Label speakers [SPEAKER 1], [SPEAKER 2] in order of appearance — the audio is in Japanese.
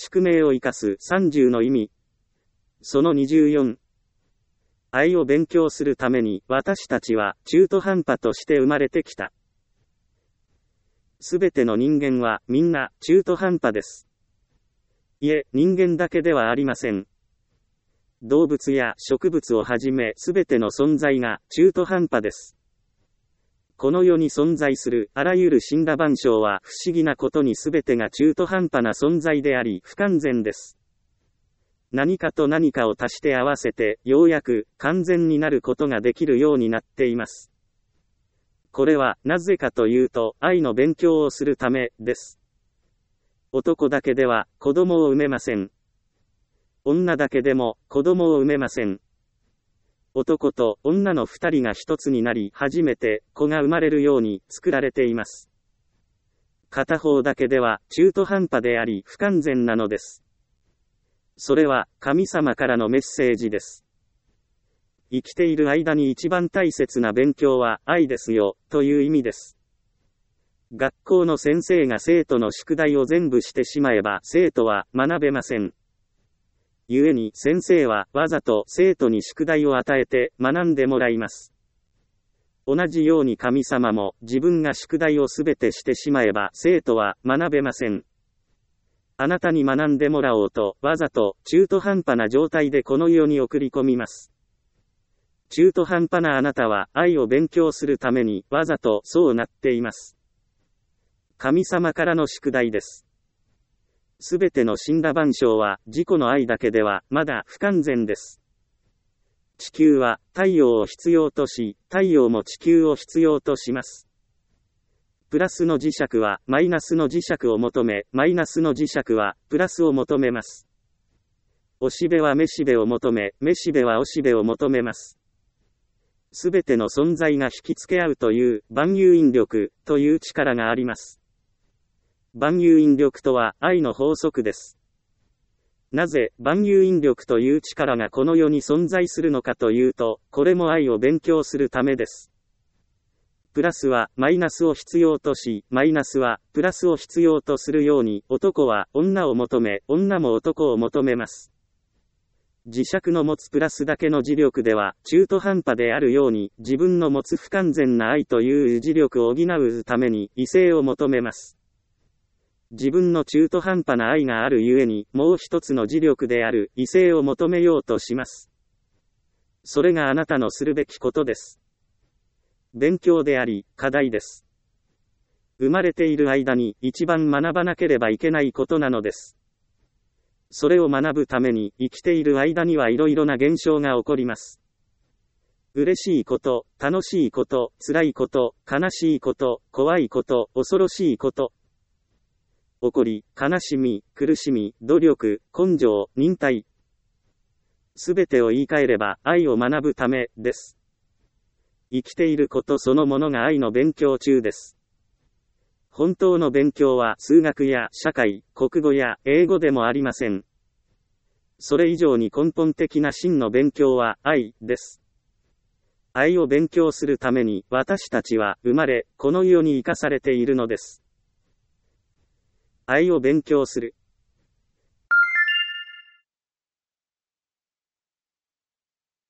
[SPEAKER 1] 宿命を生かす30の意味。その24。愛を勉強するために私たちは中途半端として生まれてきた。すべての人間はみんな中途半端です。いえ、人間だけではありません。動物や植物をはじめすべての存在が中途半端です。この世に存在するあらゆる森羅万象は不思議なことにすべてが中途半端な存在であり不完全です。何かと何かを足して合わせてようやく完全になることができるようになっています。これはなぜかというと愛の勉強をするためです。男だけでは子供を産めません。女だけでも子供を産めません。男と女の二人が一つになり初めて子が生まれるように作られています。片方だけでは中途半端であり不完全なのです。それは神様からのメッセージです。生きている間に一番大切な勉強は愛ですよ、という意味です。学校の先生が生徒の宿題を全部してしまえば生徒は学べません。故に先生はわざと生徒に宿題を与えて学んでもらいます。同じように神様も自分が宿題をすべてしてしまえば生徒は学べません。あなたに学んでもらおうとわざと中途半端な状態でこの世に送り込みます。中途半端なあなたは愛を勉強するためにわざとそうなっています。神様からの宿題です。すべての森羅万象は自己の愛だけではまだ不完全です。地球は太陽を必要とし、太陽も地球を必要とします。プラスの磁石はマイナスの磁石を求め、マイナスの磁石はプラスを求めます。おしべはめしべを求め、めしべはおしべを求めます。すべての存在が引きつけ合うという万有引力という力があります。万有引力とは愛の法則です。なぜ万有引力という力がこの世に存在するのかというと、これも愛を勉強するためです。プラスはマイナスを必要とし、マイナスはプラスを必要とするように、男は女を求め、女も男を求めます。磁石の持つプラスだけの磁力では中途半端であるように、自分の持つ不完全な愛という磁力を補うために異性を求めます。自分の中途半端な愛があるゆえに、もう一つの磁力である異性を求めようとします。それがあなたのするべきことです。勉強であり、課題です。生まれている間に一番学ばなければいけないことなのです。それを学ぶために生きている間にはいろいろな現象が起こります。嬉しいこと、楽しいこと、辛いこと、悲しいこと、怖いこと、恐ろしいこと。怒り、悲しみ、苦しみ、努力、根性、忍耐。すべてを言い換えれば愛を学ぶためです。生きていることそのものが愛の勉強中です。本当の勉強は数学や社会、国語や英語でもありません。それ以上に根本的な真の勉強は愛です。愛を勉強するために私たちは生まれ、この世に生かされているのです。愛を勉強する。